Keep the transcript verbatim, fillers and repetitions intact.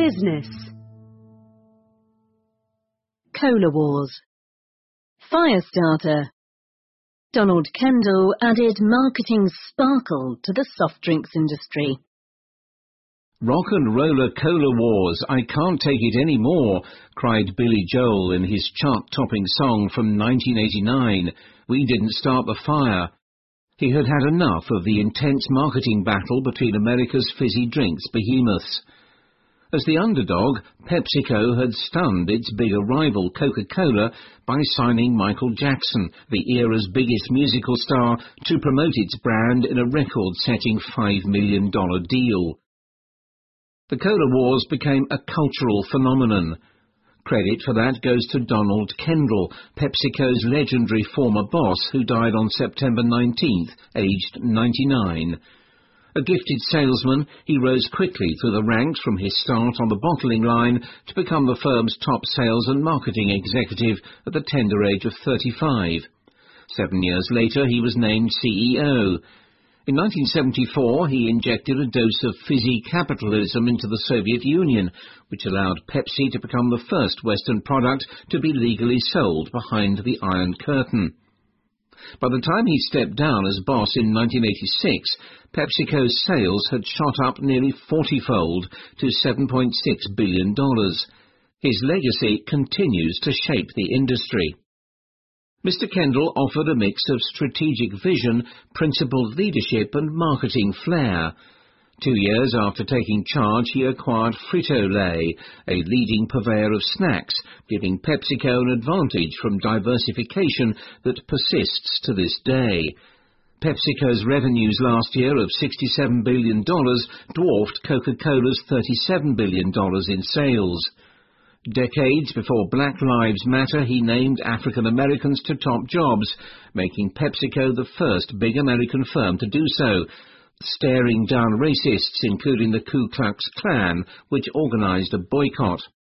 Business. Cola Wars. Firestarter. Donald Kendall added marketing sparkle to the soft drinks industry. Rock and roller cola wars, I can't take it any more, cried Billy Joel in his chart-topping song from nineteen eighty-nine, We Didn't Start the Fire. He had had enough of the intense marketing battle between America's fizzy drinks behemoths. As the underdog, PepsiCo had stunned its bigger rival Coca-Cola by signing Michael Jackson, the era's biggest musical star, to promote its brand in a record-setting five million dollar deal. The Cola Wars became a cultural phenomenon. Credit for that goes to Donald Kendall, PepsiCo's legendary former boss, who died on September nineteenth, aged ninety-nine. A gifted salesman, he rose quickly through the ranks from his start on the bottling line to become the firm's top sales and marketing executive at the tender age of thirty-five. Seven years later, he was named C E O. In nineteen seventy-four, he injected a dose of fizzy capitalism into the Soviet Union, which allowed Pepsi to become the first Western product to be legally sold behind the Iron Curtain. By the time he stepped down as boss in nineteen eighty-six, PepsiCo's sales had shot up nearly forty-fold to seven point six billion dollars. His legacy continues to shape the industry. Mister Kendall offered a mix of strategic vision, principled leadership and marketing flair. Two years after taking charge, he acquired Frito-Lay, a leading purveyor of snacks, giving PepsiCo an advantage from diversification that persists to this day. PepsiCo's revenues last year of sixty-seven billion dollars dwarfed Coca-Cola's thirty-seven billion dollars in sales. Decades before Black Lives Matter, he named African Americans to top jobs, making PepsiCo the first big American firm to do so, staring down racists, including the Ku Klux Klan, which organized a boycott.